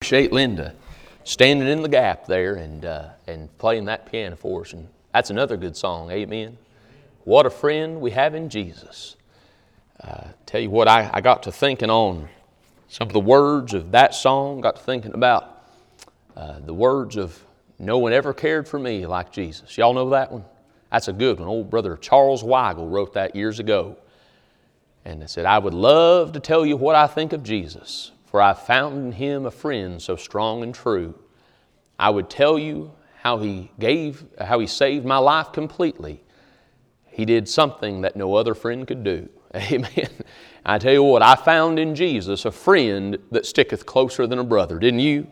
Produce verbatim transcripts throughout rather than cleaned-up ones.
appreciate Linda standing in the gap there and uh, and playing that piano for us. And that's another good song, amen. What a friend we have in Jesus. Uh, tell you what, I, I got to thinking on some of the words of that song, got to thinking about uh, the words of no one ever cared for me like Jesus. Y'all know that one? That's a good one. Old brother Charles Weigel wrote that years ago. And it said, I would love to tell you what I think of Jesus, for I found in Him a friend so strong and true. I would tell you how He gave, how He saved my life completely. He did something that no other friend could do. Amen. I tell you what, I found in Jesus a friend that sticketh closer than a brother. Didn't you?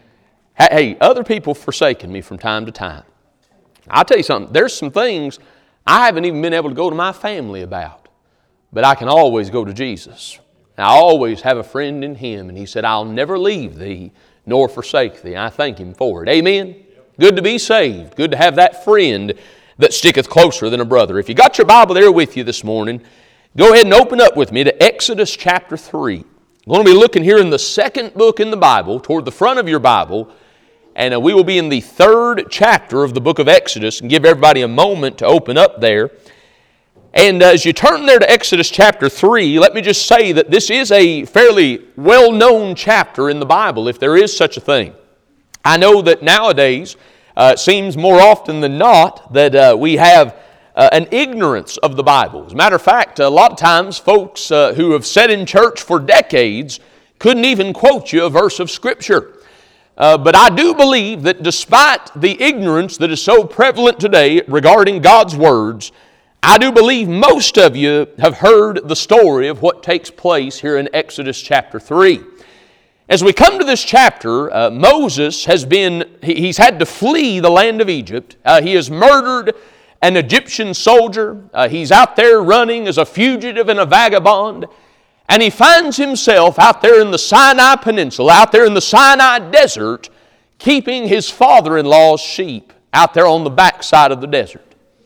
Hey, other people forsaken me from time to time. I'll tell you something, there's some things I haven't even been able to go to my family about. But I can always go to Jesus. I always have a friend in Him. And He said, I'll never leave thee nor forsake thee. I thank Him for it. Amen? Yep. Good to be saved. Good to have that friend that sticketh closer than a brother. If you got your Bible there with you this morning, go ahead and open up with me to Exodus chapter three. I'm going to be looking here in the second book in the Bible, toward the front of your Bible. And uh, we will be in the third chapter of the book of Exodus, and give everybody a moment to open up there. And as you turn there to Exodus chapter three, let me just say that this is a fairly well-known chapter in the Bible, if there is such a thing. I know that nowadays, uh, it seems more often than not that uh, we have uh, an ignorance of the Bible. As a matter of fact, a lot of times folks uh, who have sat in church for decades couldn't even quote you a verse of Scripture. Uh, but I do believe that despite the ignorance that is so prevalent today regarding God's words, I do believe most of you have heard the story of what takes place here in Exodus chapter three. As we come to this chapter, uh, Moses has been, he, he's had to flee the land of Egypt. Uh, he has murdered an Egyptian soldier. Uh, he's out there running as a fugitive and a vagabond. And he finds himself out there in the Sinai Peninsula, out there in the Sinai desert, keeping his father-in-law's sheep out there on the backside of the desert.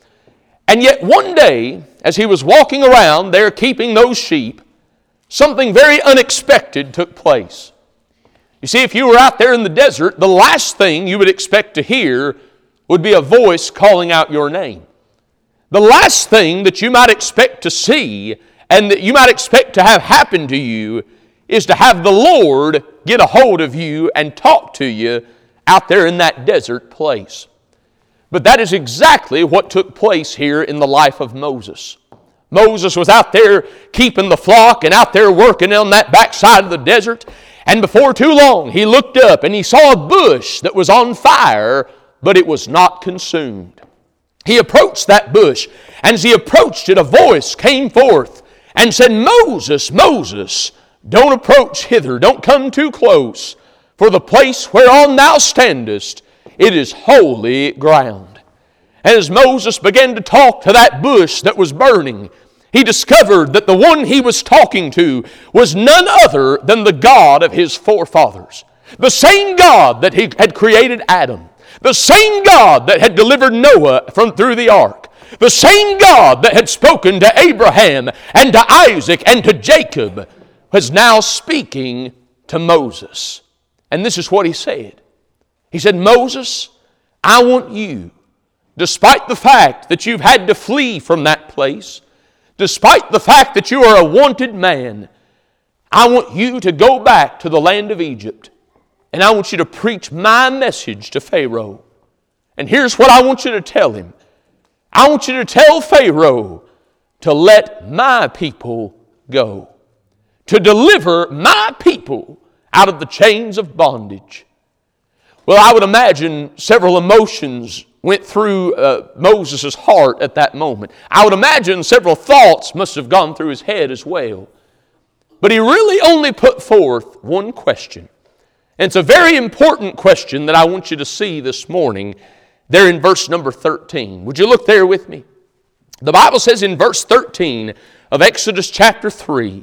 And yet one day, as he was walking around there keeping those sheep, something very unexpected took place. You see, if you were out there in the desert, the last thing you would expect to hear would be a voice calling out your name. The last thing that you might expect to see and that you might expect to have happen to you is to have the Lord get a hold of you and talk to you out there in that desert place. But that is exactly what took place here in the life of Moses. Moses was out there keeping the flock and out there working on that backside of the desert. And before too long, he looked up and he saw a bush that was on fire, but it was not consumed. He approached that bush, and as he approached it, a voice came forth and said, Moses, Moses, don't approach hither, don't come too close, for the place whereon thou standest, it is holy ground. And as Moses began to talk to that bush that was burning, he discovered that the one he was talking to was none other than the God of his forefathers. The same God that he had created Adam. The same God that had delivered Noah from through the ark. The same God that had spoken to Abraham and to Isaac and to Jacob was now speaking to Moses. And this is what he said. He said, Moses, I want you, despite the fact that you've had to flee from that place, despite the fact that you are a wanted man, I want you to go back to the land of Egypt, and I want you to preach my message to Pharaoh. And here's what I want you to tell him. I want you to tell Pharaoh to let my people go, to deliver my people out of the chains of bondage. Well, I would imagine several emotions went through uh, Moses' heart at that moment. I would imagine several thoughts must have gone through his head as well. But he really only put forth one question. And it's a very important question that I want you to see this morning there in verse number thirteen. Would you look there with me? The Bible says in verse thirteen of Exodus chapter three,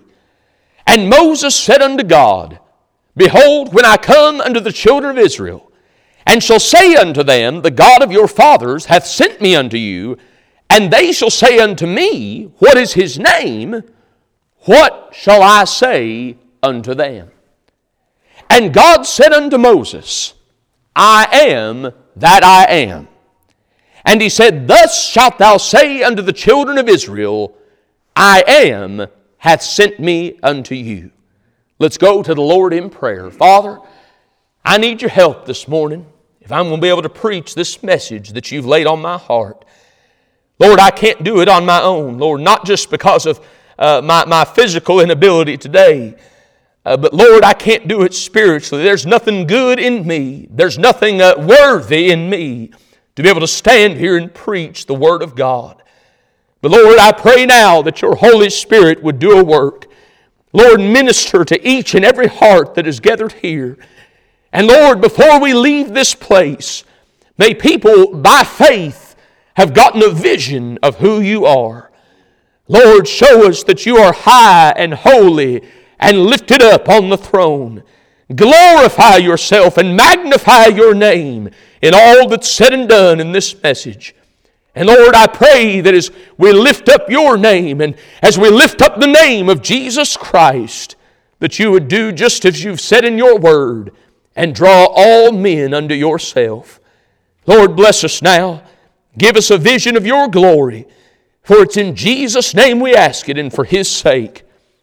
And Moses said unto God, Behold, when I come unto the children of Israel, and shall say unto them, The God of your fathers hath sent me unto you, and they shall say unto me, What is his name? What shall I say unto them? And God said unto Moses, I am that I am. And he said, Thus shalt thou say unto the children of Israel, I am hath sent me unto you. Let's go to the Lord in prayer. Father, I need your help this morning if I'm going to be able to preach this message that you've laid on my heart. Lord, I can't do it on my own, Lord, not just because of uh, my, my physical inability today, uh, but Lord, I can't do it spiritually. There's nothing good in me. There's nothing uh, worthy in me to be able to stand here and preach the Word of God. But Lord, I pray now that your Holy Spirit would do a work. Lord, minister to each and every heart that is gathered here. And Lord, before we leave this place, may people by faith have gotten a vision of who you are. Lord, show us that you are high and holy and lifted up on the throne. Glorify yourself and magnify your name in all that's said and done in this message. And Lord, I pray that as we lift up your name and as we lift up the name of Jesus Christ, that you would do just as you've said in your word and draw all men unto yourself. Lord, bless us now. Give us a vision of your glory. For it's in Jesus' name we ask it and for His sake.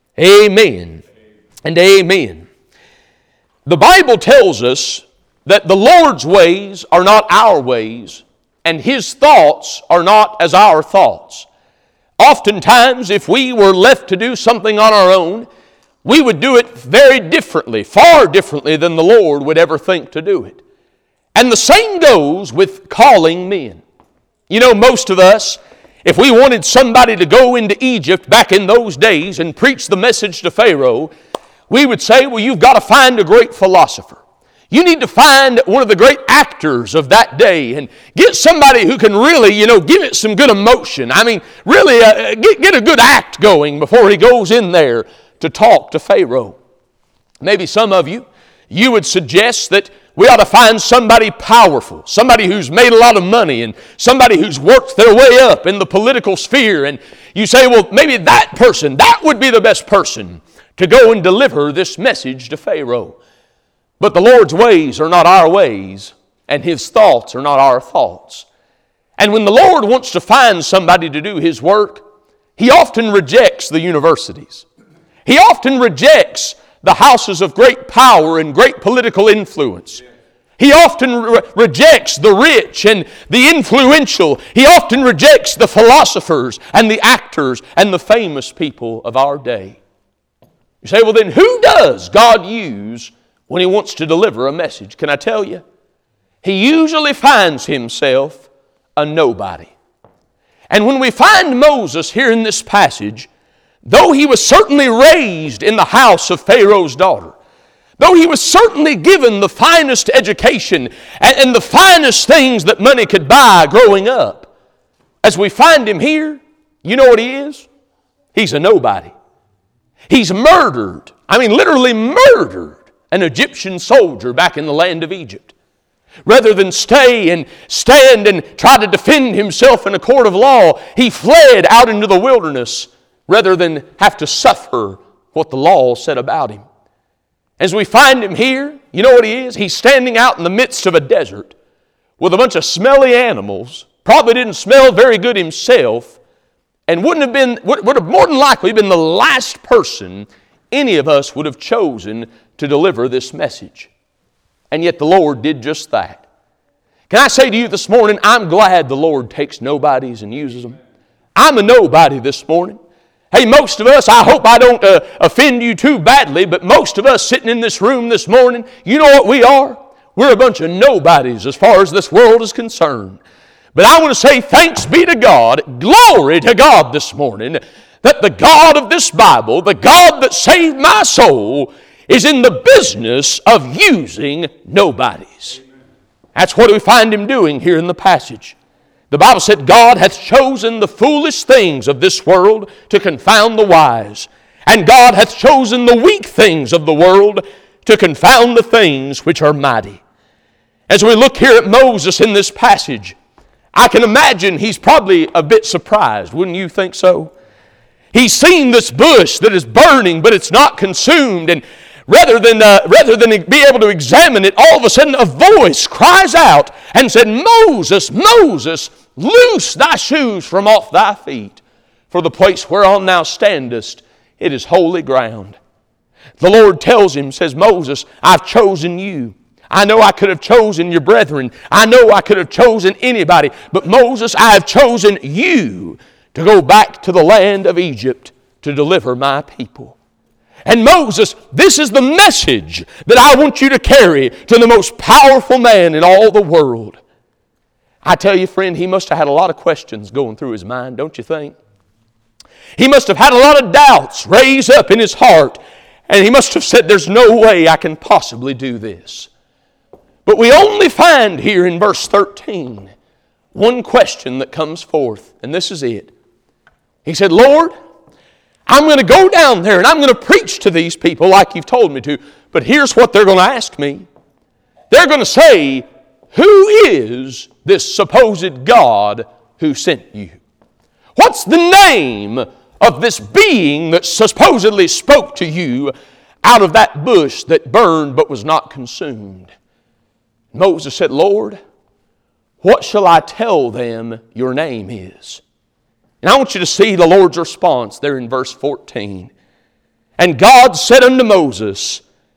Amen and amen. The Bible tells us that the Lord's ways are not our ways, and His thoughts are not as our thoughts. Oftentimes, if we were left to do something on our own, we would do it very differently, far differently than the Lord would ever think to do it. And the same goes with calling men. You know, most of us, if we wanted somebody to go into Egypt back in those days and preach the message to Pharaoh, we would say, well, you've got to find a great philosopher. You need to find one of the great actors of that day and get somebody who can really, you know, give it some good emotion. I mean, really uh, get, get a good act going before he goes in there to talk to Pharaoh. Maybe some of you, you would suggest that we ought to find somebody powerful, somebody who's made a lot of money and somebody who's worked their way up in the political sphere. And you say, well, maybe that person, that would be the best person to go and deliver this message to Pharaoh. But the Lord's ways are not our ways, and His thoughts are not our thoughts. And when the Lord wants to find somebody to do His work, He often rejects the universities. He often rejects the houses of great power and great political influence. He often re- rejects the rich and the influential. He often rejects the philosophers and the actors and the famous people of our day. You say, well then who does God use when He wants to deliver a message? Can I tell you? He usually finds Himself a nobody. And when we find Moses here in this passage, though he was certainly raised in the house of Pharaoh's daughter, though he was certainly given the finest education and, and the finest things that money could buy growing up, as we find him here, you know what he is? He's a nobody. He's murdered, I mean literally murdered, an Egyptian soldier back in the land of Egypt. Rather than stay and stand and try to defend himself in a court of law, he fled out into the wilderness rather than have to suffer what the law said about him. As we find him here, you know what he is? He's standing out in the midst of a desert with a bunch of smelly animals, probably didn't smell very good himself, and wouldn't have been, would have more than likely been the last person any of us would have chosen to deliver this message. And yet the Lord did just that. Can I say to you this morning, I'm glad the Lord takes nobodies and uses them. I'm a nobody this morning. Hey, most of us, I hope I don't uh, offend you too badly, but most of us sitting in this room this morning, you know what we are? We're a bunch of nobodies as far as this world is concerned. But I want to say thanks be to God, glory to God this morning, that the God of this Bible, the God that saved my soul, is in the business of using nobodies. That's what we find Him doing here in the passage. The Bible said, God hath chosen the foolish things of this world to confound the wise. And God hath chosen the weak things of the world to confound the things which are mighty. As we look here at Moses in this passage, I can imagine he's probably a bit surprised. Wouldn't you think so? He's seen this bush that is burning, but it's not consumed. And Rather than, uh, rather than be able to examine it, all of a sudden a voice cries out and said, Moses, Moses, loose thy shoes from off thy feet, for the place whereon thou standest, it is holy ground. The Lord tells him, says, Moses, I've chosen you. I know I could have chosen your brethren. I know I could have chosen anybody. But Moses, I have chosen you to go back to the land of Egypt to deliver my people. And Moses, this is the message that I want you to carry to the most powerful man in all the world. I tell you, friend, he must have had a lot of questions going through his mind, don't you think? He must have had a lot of doubts raise up in his heart. And he must have said, there's no way I can possibly do this. But we only find here in verse thirteen one question that comes forth, and this is it. He said, Lord, I'm going to go down there and I'm going to preach to these people like you've told me to, but here's what they're going to ask me. They're going to say, who is this supposed God who sent you? What's the name of this being that supposedly spoke to you out of that bush that burned but was not consumed? Moses said, Lord, what shall I tell them your name is? And I want you to see the Lord's response there in verse fourteen. And God said unto Moses,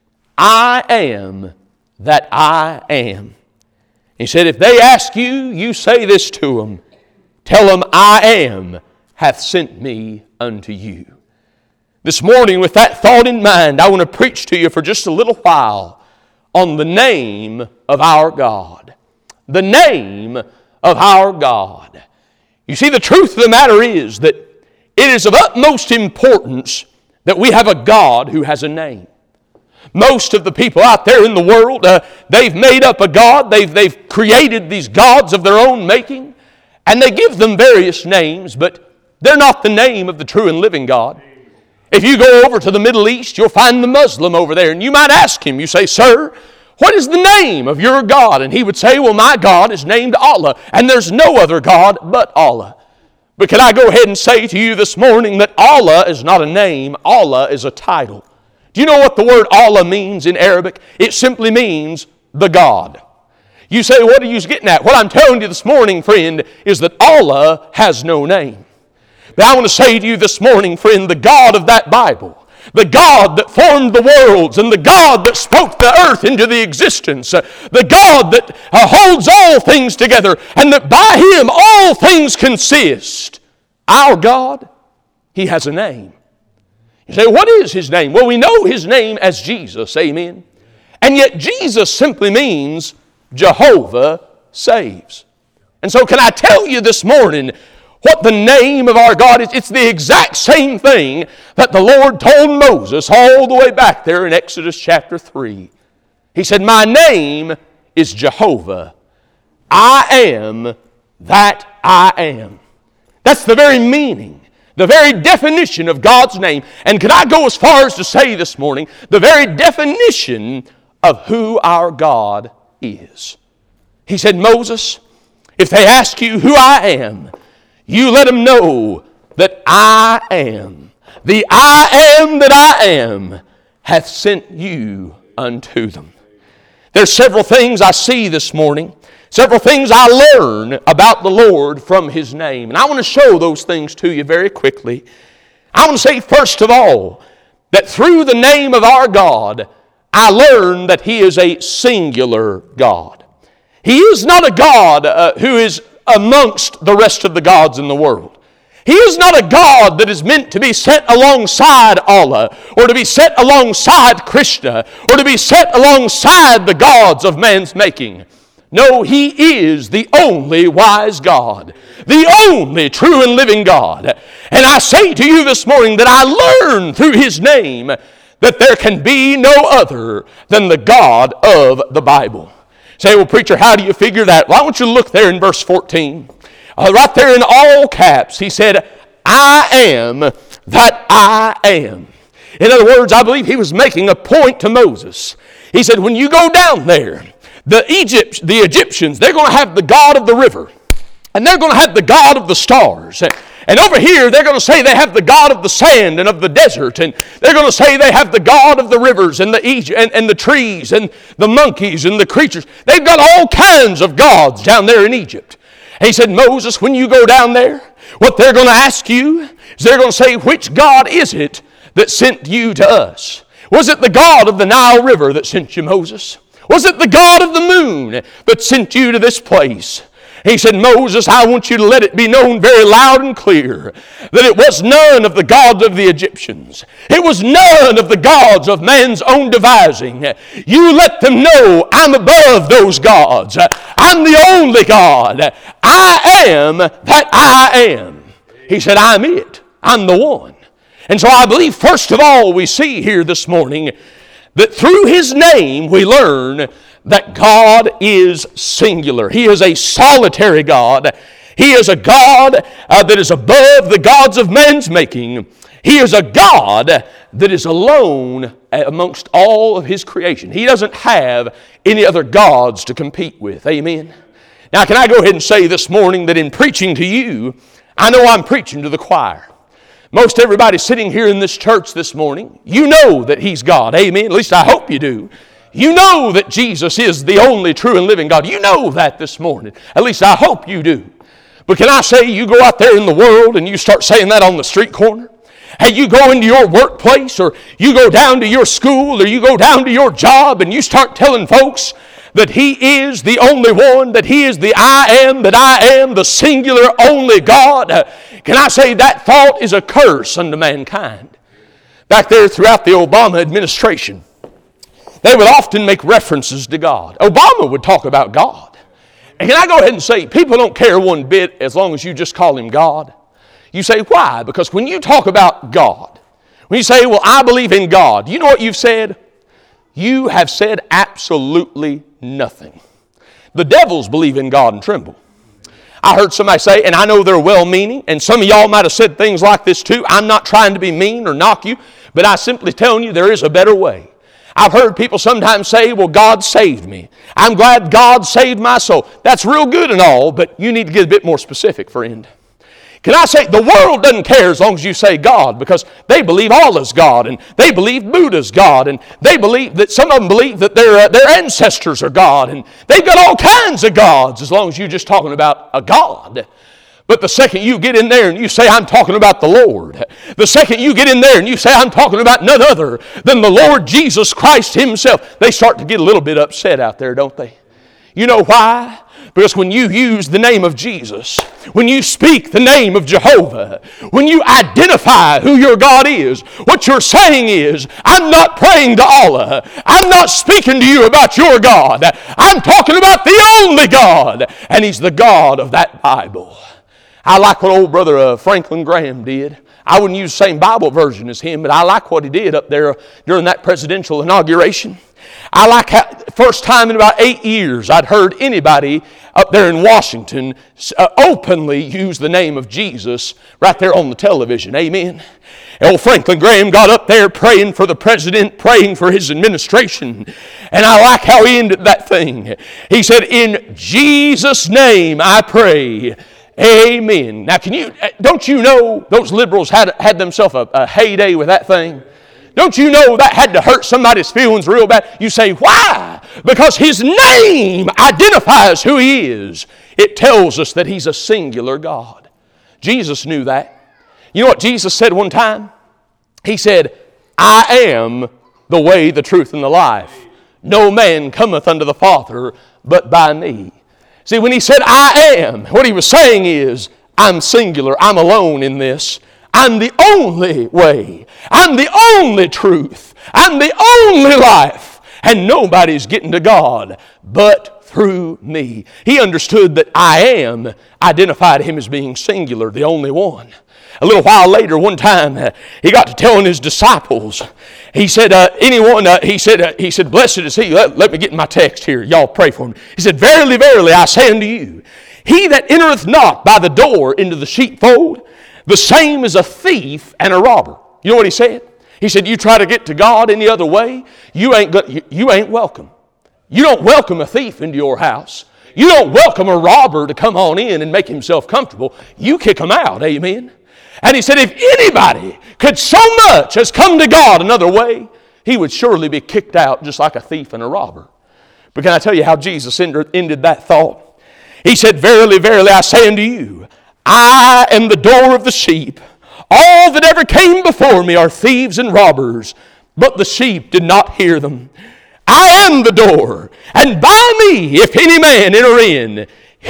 I am that I am. He said, if they ask you, you say this to them. Tell them, I am hath sent me unto you. This morning, with that thought in mind, I want to preach to you for just a little while on the name of our God. The name of our God. You see, the truth of the matter is that it is of utmost importance that we have a God who has a name. Most of the people out there in the world, uh, they've made up a God. They've, they've created these gods of their own making, and they give them various names, but they're not the name of the true and living God. If you go over to the Middle East, you'll find the Muslim over there, and you might ask him, you say, sir, what is the name of your God? And he would say, well, my God is named Allah, and there's no other God but Allah. But can I go ahead and say to you this morning that Allah is not a name, Allah is a title. Do you know what the word Allah means in Arabic? It simply means the God. You say, what are you getting at? What I'm telling you this morning, friend, is that Allah has no name. But I want to say to you this morning, friend, the God of that Bible, the God that formed the worlds and the God that spoke the earth into the existence, uh, the God that uh, holds all things together and that by Him all things consist, our God, He has a name. You say, what is His name? Well, we know His name as Jesus, amen. And yet Jesus simply means Jehovah saves. And so can I tell you this morning what the name of our God is? It's the exact same thing that the Lord told Moses all the way back there in Exodus chapter three. He said, my name is Jehovah. I am that I am. That's the very meaning, the very definition of God's name. And can I go as far as to say this morning, the very definition of who our God is. He said, Moses, if they ask you who I am, you let them know that I am. The I am that I am hath sent you unto them. There's several things I see this morning, several things I learn about the Lord from His name. And I want to show those things to you very quickly. I want to say first of all, that through the name of our God, I learn that He is a singular God. He is not a God uh, who is amongst the rest of the gods in the world. He is not a God that is meant to be set alongside Allah, or to be set alongside Krishna, or to be set alongside the gods of man's making. No, He is the only wise God, the only true and living God. And I say to you this morning that I learn through His name that there can be no other than the God of the Bible. Say, well, preacher, how do you figure that? Well, I want you to look there in verse fourteen. Uh, right there in all caps, he said, I am that I am. In other words, I believe he was making a point to Moses. He said, when you go down there, the Egypt, the Egyptians, they're going to have the God of the river. And they're going to have the God of the stars. And over here, they're going to say they have the God of the sand and of the desert. And they're going to say they have the God of the rivers and the Egypt, and, and the trees and the monkeys and the creatures. They've got all kinds of gods down there in Egypt. And he said, Moses, when you go down there, what they're going to ask you is they're going to say, which God is it that sent you to us? Was it the God of the Nile River that sent you, Moses? Was it the God of the moon that sent you to this place? He said, Moses, I want you to let it be known very loud and clear that it was none of the gods of the Egyptians. It was none of the gods of man's own devising. You let them know I'm above those gods. I'm the only God. I am that I am. He said, I'm it. I'm the one. And so I believe, first of all, we see here this morning that through His name we learn that God is singular. He is a solitary God. He is a God uh, that is above the gods of man's making. He is a God that is alone amongst all of His creation. He doesn't have any other gods to compete with. Amen. Now, can I go ahead and say this morning that in preaching to you, I know I'm preaching to the choir. Most everybody sitting here in this church this morning, you know that He's God. Amen. At least I hope you do. You know that Jesus is the only true and living God. You know that this morning. At least I hope you do. But can I say, you go out there in the world and you start saying that on the street corner? Hey, you go into your workplace, or you go down to your school, or you go down to your job and you start telling folks that He is the only one, that He is the I am, that I am, the singular only God. Can I say that thought is a curse unto mankind? Back there throughout the Obama administration, they would often make references to God. Obama would talk about God. And can I go ahead and say, people don't care one bit as long as you just call Him God. You say, why? Because when you talk about God, when you say, well, I believe in God, you know what you've said? You have said absolutely nothing. The devils believe in God and tremble. I heard somebody say, and I know they're well-meaning, and some of y'all might have said things like this too. I'm not trying to be mean or knock you, but I'm simply telling you there is a better way. I've heard people sometimes say, well, God saved me. I'm glad God saved my soul. That's real good and all, but you need to get a bit more specific, friend. Can I say, the world doesn't care as long as you say God, because they believe Allah's God, and they believe Buddha's God, and they believe that some of them believe that their, uh, their ancestors are God, and they've got all kinds of gods as long as you're just talking about a God. But the second you get in there and you say, I'm talking about the Lord, the second you get in there and you say, I'm talking about none other than the Lord Jesus Christ Himself, they start to get a little bit upset out there, don't they? You know why? Because when you use the name of Jesus, when you speak the name of Jehovah, when you identify who your God is, what you're saying is, I'm not praying to Allah. I'm not speaking to you about your God. I'm talking about the only God, and He's the God of that Bible. I like what old brother uh, Franklin Graham did. I wouldn't use the same Bible version as him, but I like what he did up there during that presidential inauguration. I like how, first time in about eight years I'd heard anybody up there in Washington uh, openly use the name of Jesus right there on the television. Amen. Old Franklin Graham got up there praying for the president, praying for his administration. And I like how he ended that thing. He said, in Jesus' name I pray. Amen. Now, can you, don't you know those liberals had, had themselves a, a heyday with that thing? Don't you know that had to hurt somebody's feelings real bad? You say, why? Because His name identifies who He is. It tells us that He's a singular God. Jesus knew that. You know what Jesus said one time? He said, I am the way, the truth, and the life. No man cometh unto the Father but by me. See, when He said, I am, what He was saying is, I'm singular. I'm alone in this. I'm the only way. I'm the only truth. I'm the only life. And nobody's getting to God but through me. He understood that I am identified Him as being singular, the only one. A little while later, one time, uh, He got to telling His disciples, He said, uh, anyone, uh, he said, uh, he said, blessed is he. Let, let me get in my text here. Y'all pray for me. He said, verily, verily, I say unto you, he that entereth not by the door into the sheepfold, the same is a thief and a robber. You know what He said? He said, you try to get to God any other way, you ain't, go, you, you ain't welcome. You don't welcome a thief into your house. You don't welcome a robber to come on in and make himself comfortable. You kick him out. Amen. And he said, if anybody could so much as come to God another way, he would surely be kicked out just like a thief and a robber. But can I tell you how Jesus ended that thought? He said, verily, verily, I say unto you, I am the door of the sheep. All that ever came before me are thieves and robbers, but the sheep did not hear them. I am the door, and by me, if any man enter in,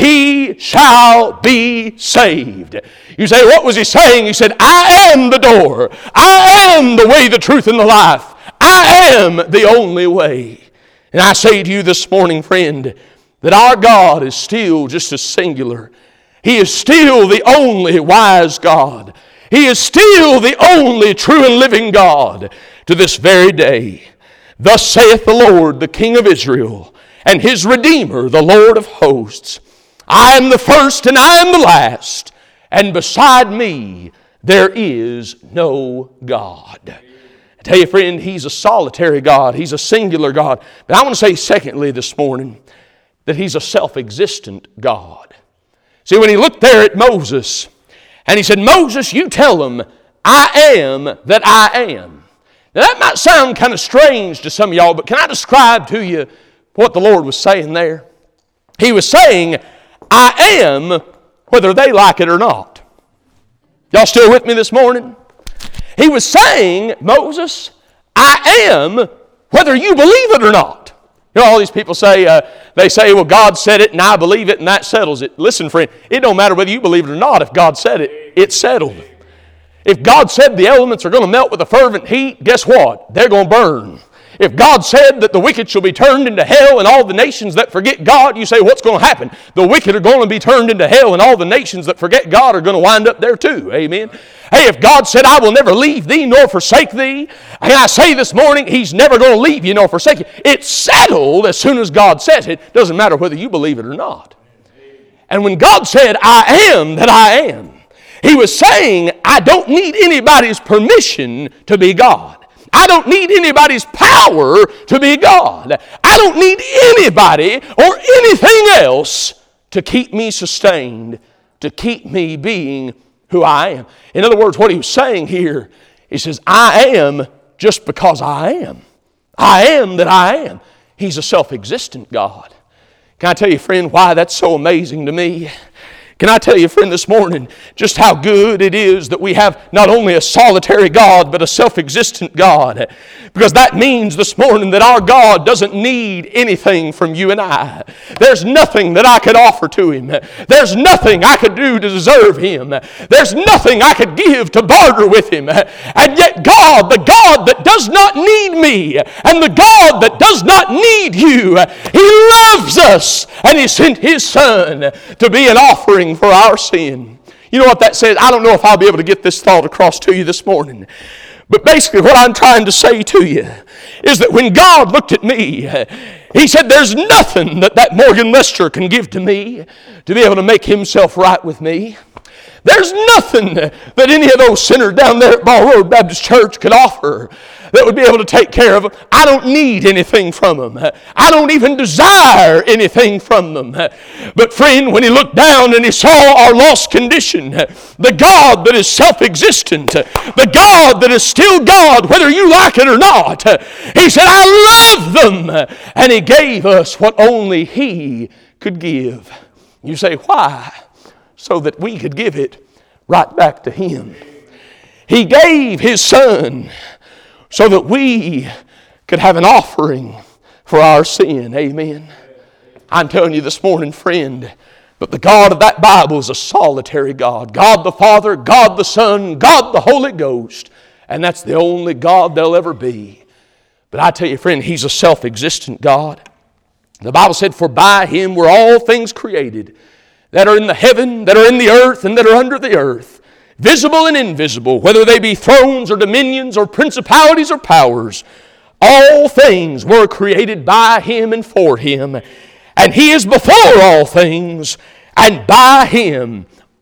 he shall be saved. You say, what was he saying? He said, I am the door. I am the way, the truth, and the life. I am the only way. And I say to you this morning, friend, that our God is still just as singular. He is still the only wise God. He is still the only true and living God to this very day. Thus saith the Lord, the King of Israel, and His Redeemer, the Lord of hosts. I am the first and I am the last, and beside me there is no God. I tell you, friend, He's a solitary God. He's a singular God. But I want to say secondly this morning that He's a self-existent God. See, when He looked there at Moses, and He said, Moses, you tell them, I am that I am. Now that might sound kind of strange to some of y'all, but can I describe to you what the Lord was saying there? He was saying, I am whether they like it or not. Y'all still with me this morning? He was saying, Moses, I am whether you believe it or not. You know, all these people say, uh, they say, well, God said it and I believe it and that settles it. Listen, friend, it don't matter whether you believe it or not. If God said it, it's settled. If God said the elements are going to melt with a fervent heat, guess what? They're going to burn. If God said that the wicked shall be turned into hell and all the nations that forget God, you say, what's going to happen? The wicked are going to be turned into hell and all the nations that forget God are going to wind up there too. Amen. Hey, if God said, I will never leave thee nor forsake thee, and I say this morning, He's never going to leave you nor forsake you. It's settled as soon as God says it. Doesn't matter whether you believe it or not. And when God said, I am that I am, He was saying, I don't need anybody's permission to be God. I don't need anybody's power to be God. I don't need anybody or anything else to keep me sustained, to keep me being who I am. In other words, what He was saying here, He says, I am just because I am. I am that I am. He's a self-existent God. Can I tell you, friend, why that's so amazing to me? Can I tell you, friend, this morning, just how good it is that we have not only a solitary God, but a self-existent God. Because that means this morning that our God doesn't need anything from you and I. There's nothing that I could offer to Him. There's nothing I could do to deserve Him. There's nothing I could give to barter with Him. And yet God, the God that does not need me, and the God that does not need you, He loves us, and He sent His Son to be an offering for our sin. You know what that says? I don't know if I'll be able to get this thought across to you this morning. But basically what I'm trying to say to you is that when God looked at me, He said, there's nothing that that Morgan Lester can give to me to be able to make himself right with me. There's nothing that any of those sinners down there at Ball Road Baptist Church could offer that would be able to take care of them. I don't need anything from them. I don't even desire anything from them. But friend, when He looked down and He saw our lost condition, the God that is self-existent, the God that is still God, whether you like it or not, He said, I love them. And He gave us what only He could give. You say, why? So that we could give it right back to Him. He gave His Son so that we could have an offering for our sin. Amen. I'm telling you this morning, friend, that the God of that Bible is a solitary God. God the Father, God the Son, God the Holy Ghost. And that's the only God there'll ever be. But I tell you, friend, He's a self-existent God. The Bible said, for by Him were all things created, that are in the heaven, that are in the earth, and that are under the earth, visible and invisible, whether they be thrones or dominions or principalities or powers. All things were created by Him and for Him. And He is before all things, and by Him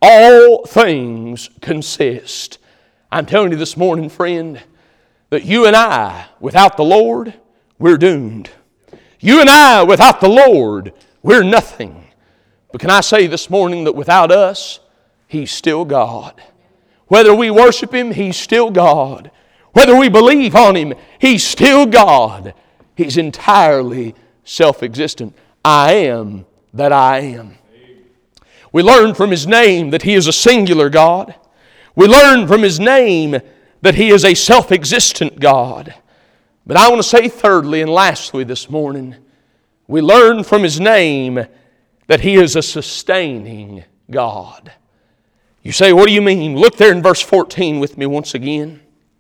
all things consist. I'm telling you this morning, friend, that you and I, without the Lord, we're doomed. You and I, without the Lord, we're nothing. But can I say this morning that without us, He's still God. Whether we worship Him, He's still God. Whether we believe on Him, He's still God. He's entirely self-existent. I am that I am. We learn from His name that He is a singular God. We learn from His name that He is a self-existent God. But I want to say thirdly and lastly this morning, we learn from His name that He is a sustaining God. You say, what do you mean? Look there in verse fourteen with me once again.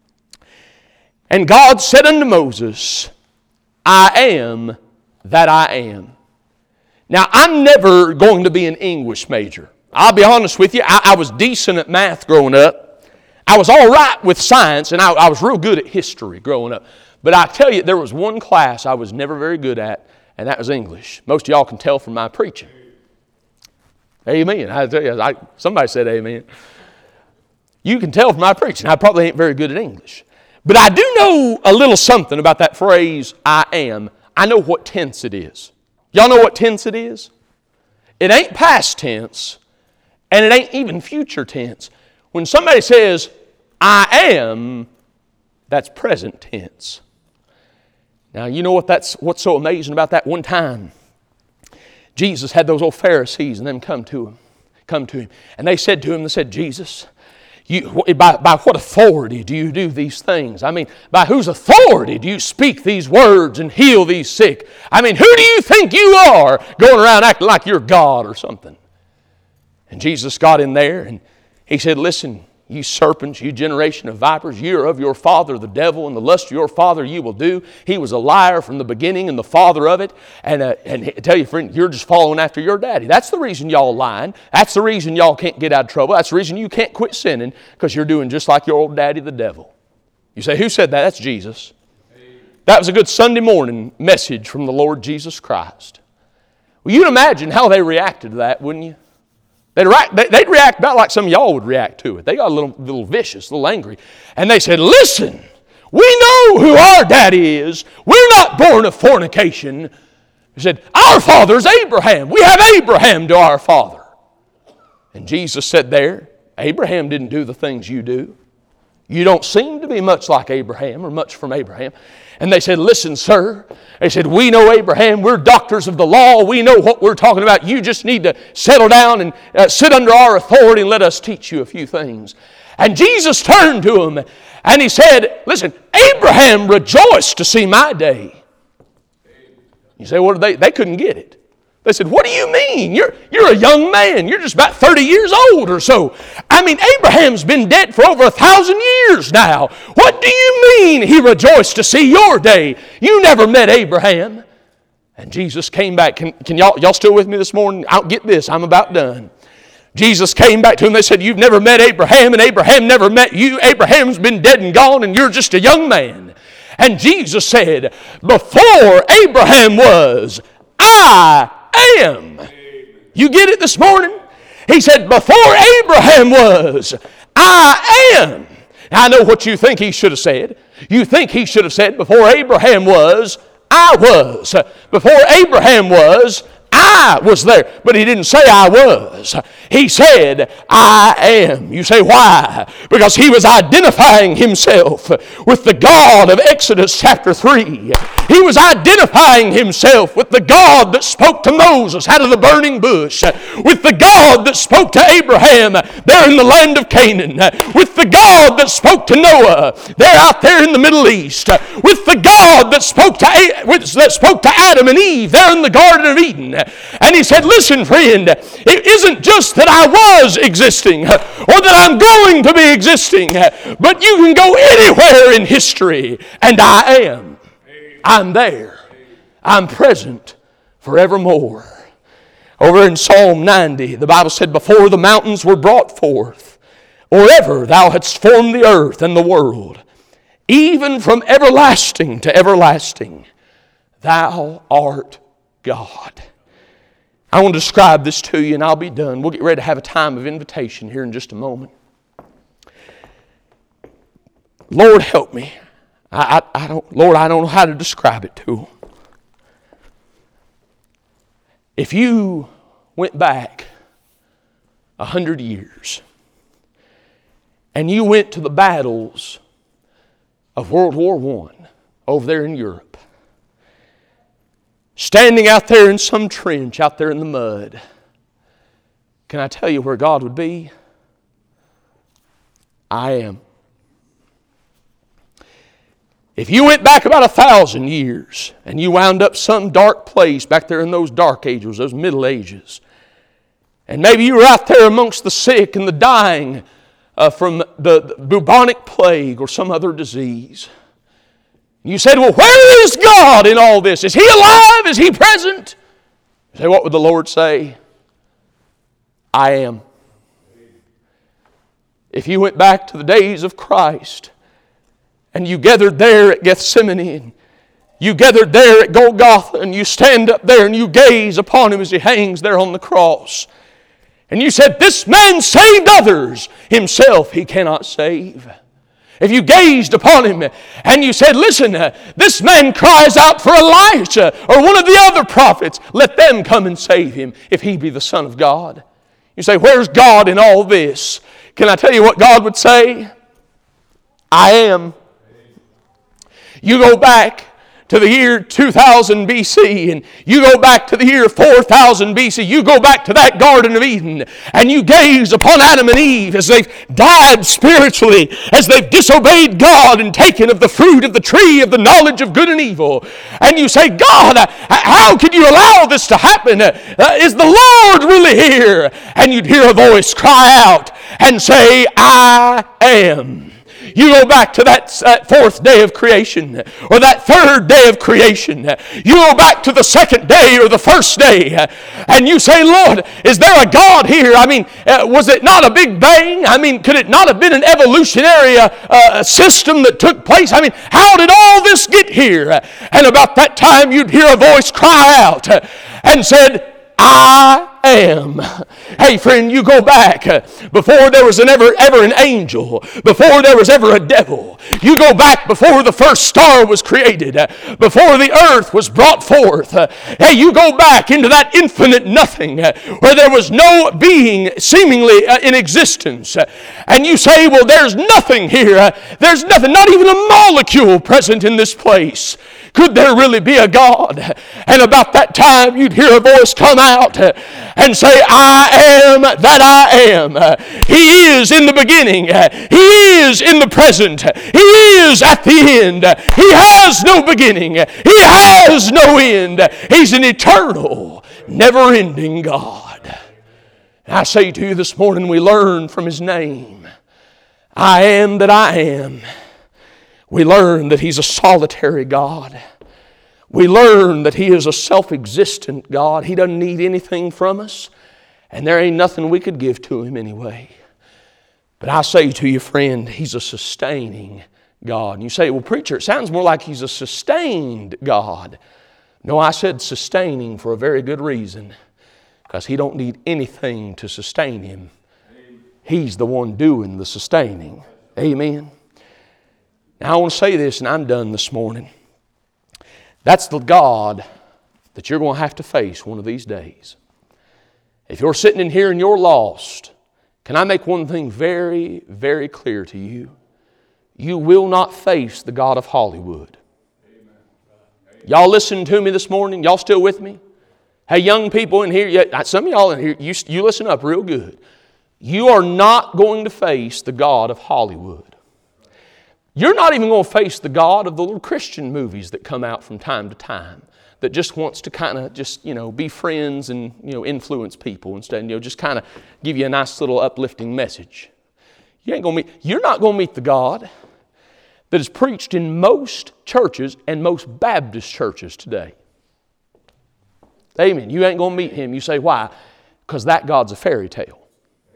And God said unto Moses, I am that I am. Now, I'm never going to be an English major. I'll be honest with you, I, I was decent at math growing up. I was all right with science, and I, I was real good at history growing up. But I tell you, there was one class I was never very good at, and that was English. Most of y'all can tell from my preaching. Amen. I tell you, I, somebody said amen. You can tell from my preaching, I probably ain't very good at English. But I do know a little something about that phrase, I am. I know what tense it is. Y'all know what tense it is? It ain't past tense, and it ain't even future tense. When somebody says, I am, that's present tense. Now, you know what that's what's so amazing about that? One time, Jesus had those old Pharisees and them come to him, come to him. And they said to him, they said, Jesus, you, by, by what authority do you do these things? I mean, by whose authority do you speak these words and heal these sick? I mean, who do you think you are going around acting like you're God or something? And Jesus got in there and He said, listen, you serpents, you generation of vipers, you are of your father the devil, and the lust of your father you will do. He was a liar from the beginning and the father of it. And, uh, and I tell you, friend, you're just following after your daddy. That's the reason y'all lying. That's the reason y'all can't get out of trouble. That's the reason you can't quit sinning, because you're doing just like your old daddy the devil. You say, who said that? That's Jesus. That was a good Sunday morning message from the Lord Jesus Christ. Well, you'd imagine how they reacted to that, wouldn't you? They'd react, they'd react about like some of y'all would react to it. They got a little, little vicious, a little angry. And they said, listen, we know who our daddy is. We're not born of fornication. He said, our father's Abraham. We have Abraham to our father. And Jesus said there, Abraham didn't do the things you do. You don't seem to be much like Abraham or much from Abraham. And they said, listen, sir. They said, we know Abraham. We're doctors of the law. We know what we're talking about. You just need to settle down and uh, sit under our authority and let us teach you a few things. And Jesus turned to him and He said, listen, Abraham rejoiced to see my day. You say, what did they? They couldn't get it. They said, what do you mean? You're, you're a young man. You're just about thirty years old or so. I mean, Abraham's been dead for over a thousand years now. What do you mean he rejoiced to see your day? You never met Abraham. And Jesus came back. Can, can y'all, y'all still with me this morning? I'll get this. I'm about done. Jesus came back to him. They said, you've never met Abraham, and Abraham never met you. Abraham's been dead and gone, and you're just a young man. And Jesus said, before Abraham was, I am. You get it this morning? He said, before Abraham was, I am. I know what you think he should have said. You think he should have said, before Abraham was, I was. Before Abraham was, I was there. But he didn't say I was. He said, I am. You say, why? Because he was identifying himself with the God of Exodus chapter three. He was identifying himself with the God that spoke to Moses out of the burning bush, with the God that spoke to Abraham there in the land of Canaan, with the God that spoke to Noah there out there in the Middle East, with the God that spoke to, that spoke to Adam and Eve there in the Garden of Eden. And he said, listen, friend, it isn't just that I was existing or that I'm going to be existing, but you can go anywhere in history and I am. I'm there. I'm present forevermore. Over in Psalm ninety, the Bible said, before the mountains were brought forth, or ever thou hadst formed the earth and the world, even from everlasting to everlasting, thou art God. I want to describe this to you and I'll be done. We'll get ready to have a time of invitation here in just a moment. Lord, help me. I, I, I don't, Lord, I don't know how to describe it to them. If you went back a hundred years and you went to the battles of World War One over there in Europe, standing out there in some trench out there in the mud, can I tell you where God would be? I am. If you went back about a thousand years and you wound up some dark place back there in those dark ages, those middle ages, and maybe you were out there amongst the sick and the dying uh, from the, the bubonic plague or some other disease, you said, well, where is God in all this? Is He alive? Is He present? You say, what would the Lord say? I am. If you went back to the days of Christ, and you gathered there at Gethsemane, and you gathered there at Golgotha, and you stand up there and you gaze upon Him as He hangs there on the cross, and you said, this man saved others, Himself He cannot save. If you gazed upon Him and you said, listen, this man cries out for Elijah or one of the other prophets, let them come and save him if He be the Son of God. You say, where's God in all this? Can I tell you what God would say? I am. You go back to the year two thousand B C and you go back to the year four thousand B C. You go back to that Garden of Eden and you gaze upon Adam and Eve as they've died spiritually, as they've disobeyed God and taken of the fruit of the tree of the knowledge of good and evil. And you say, God, how could you allow this to happen? Uh, is the Lord really here? And you'd hear a voice cry out and say, I am. You go back to that, that fourth day of creation or that third day of creation. You go back to the second day or the first day and you say, Lord, is there a God here? I mean, uh, was it not a big bang? I mean, could it not have been an evolutionary uh, uh, system that took place? I mean, how did all this get here? And about that time you'd hear a voice cry out and said, I am. Hey friend, you go back before there was an ever, ever an angel, before there was ever a devil. You go back before the first star was created, before the earth was brought forth. Hey, you go back into that infinite nothing where there was no being seemingly in existence. And you say, well, there's nothing here. There's nothing, not even a molecule present in this place. Could there really be a God? And about that time you'd hear a voice come out and say, I am that I am. He is in the beginning. He is in the present. He is at the end. He has no beginning. He has no end. He's an eternal, never-ending God. And I say to you this morning, we learn from His name. I am that I am. We learn that He's a solitary God. We learn that He is a self-existent God. He doesn't need anything from us, and there ain't nothing we could give to Him anyway. But I say to you, friend, He's a sustaining God. And you say, well, preacher, it sounds more like He's a sustained God. No, I said sustaining for a very good reason, because He don't need anything to sustain Him. He's the one doing the sustaining. Amen. Now I want to say this, and I'm done this morning. That's the God that you're going to have to face one of these days. If you're sitting in here and you're lost, can I make one thing very, very clear to you? You will not face the God of Hollywood. Y'all listen to me this morning? Y'all still with me? Hey, young people in here, some of y'all in here, you, you listen up real good. You are not going to face the God of Hollywood. You're not even going to face the God of the little Christian movies that come out from time to time that just wants to kind of just, you know, be friends and, you know, influence people instead, you know, just kind of give you a nice little uplifting message. You ain't going to meet, you're not going to meet the God that is preached in most churches and most Baptist churches today. Amen. You ain't going to meet Him. You say, why? Because that God's a fairy tale.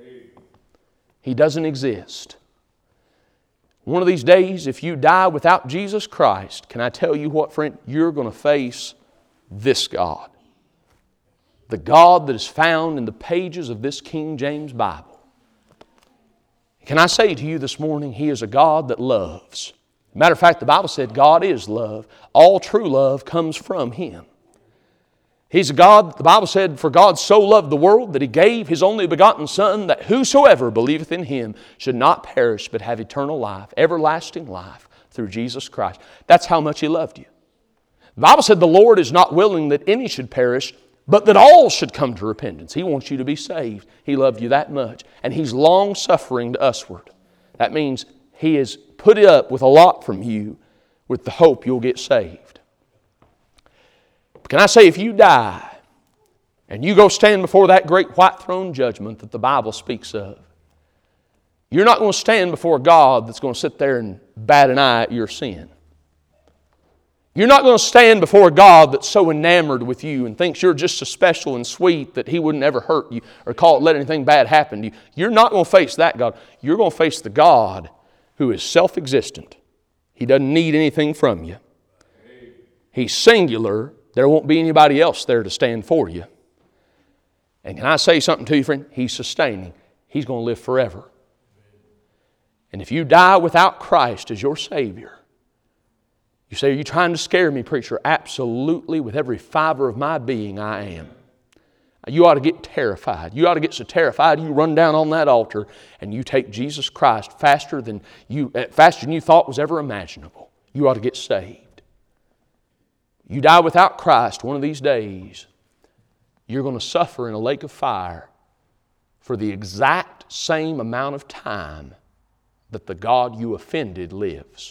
He doesn't exist. One of these days, if you die without Jesus Christ, can I tell you what, friend? You're going to face this God. The God that is found in the pages of this King James Bible. Can I say to you this morning, He is a God that loves. Matter of fact, the Bible said God is love. All true love comes from Him. He's a God, the Bible said, for God so loved the world that He gave His only begotten Son, that whosoever believeth in Him should not perish but have eternal life, everlasting life through Jesus Christ. That's how much He loved you. The Bible said the Lord is not willing that any should perish, but that all should come to repentance. He wants you to be saved. He loved you that much. And He's long-suffering to usward. That means He has put up with a lot from you with the hope you'll get saved. But can I say, if you die and you go stand before that great white throne judgment that the Bible speaks of, you're not going to stand before a God that's going to sit there and bat an eye at your sin. You're not going to stand before a God that's so enamored with you and thinks you're just so special and sweet that He wouldn't ever hurt you or call, let anything bad happen to you. You're not going to face that God. You're going to face the God who is self-existent. He doesn't need anything from you. He's singular. There won't be anybody else there to stand for you. And can I say something to you, friend? He's sustaining. He's going to live forever. And if you die without Christ as your Savior, you say, are you trying to scare me, preacher? Absolutely, with every fiber of my being, I am. You ought to get terrified. You ought to get so terrified you run down on that altar and you take Jesus Christ faster than you, faster than you thought was ever imaginable. You ought to get saved. You die without Christ one of these days, you're going to suffer in a lake of fire for the exact same amount of time that the God you offended lives.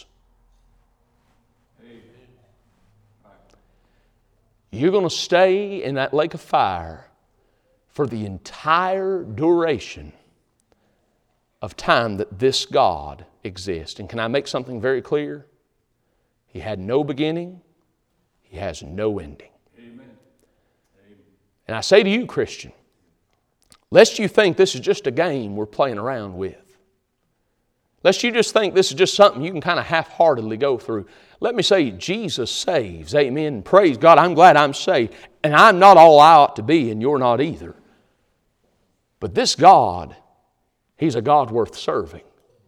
You're going to stay in that lake of fire for the entire duration of time that this God exists. And can I make something very clear? He had no beginning. He has no ending. Amen. And I say to you, Christian, lest you think this is just a game we're playing around with, lest you just think this is just something you can kind of half-heartedly go through, let me say, Jesus saves. Amen. And praise God, I'm glad I'm saved. And I'm not all I ought to be, and you're not either. But this God, He's a God worth serving.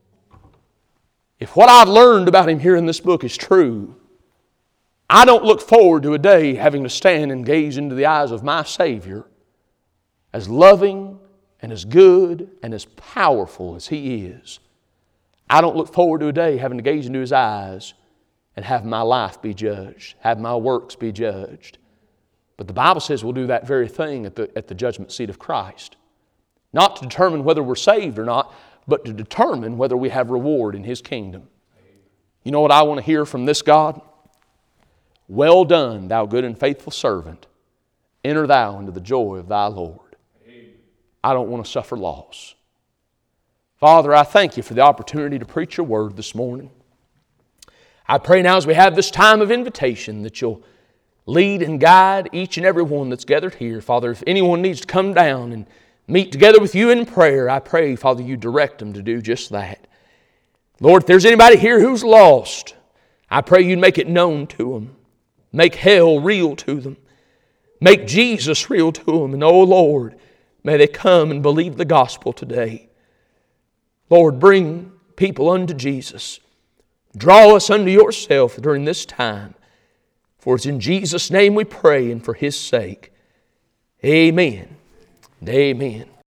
If what I've learned about Him here in this book is true, I don't look forward to a day having to stand and gaze into the eyes of my Savior, as loving and as good and as powerful as He is. I don't look forward to a day having to gaze into His eyes and have my life be judged, have my works be judged. But the Bible says we'll do that very thing at the, at the judgment seat of Christ. Not to determine whether we're saved or not, but to determine whether we have reward in His kingdom. You know what I want to hear from this God? Well done, thou good and faithful servant. Enter thou into the joy of thy Lord. I don't want to suffer loss. Father, I thank You for the opportunity to preach Your word this morning. I pray now as we have this time of invitation that You'll lead and guide each and every one that's gathered here. Father, if anyone needs to come down and meet together with You in prayer, I pray, Father, You direct them to do just that. Lord, if there's anybody here who's lost, I pray You'd make it known to them. Make hell real to them. Make Jesus real to them. And oh Lord, may they come and believe the gospel today. Lord, bring people unto Jesus. Draw us unto Yourself during this time. For it's in Jesus' name we pray and for His sake. Amen and amen.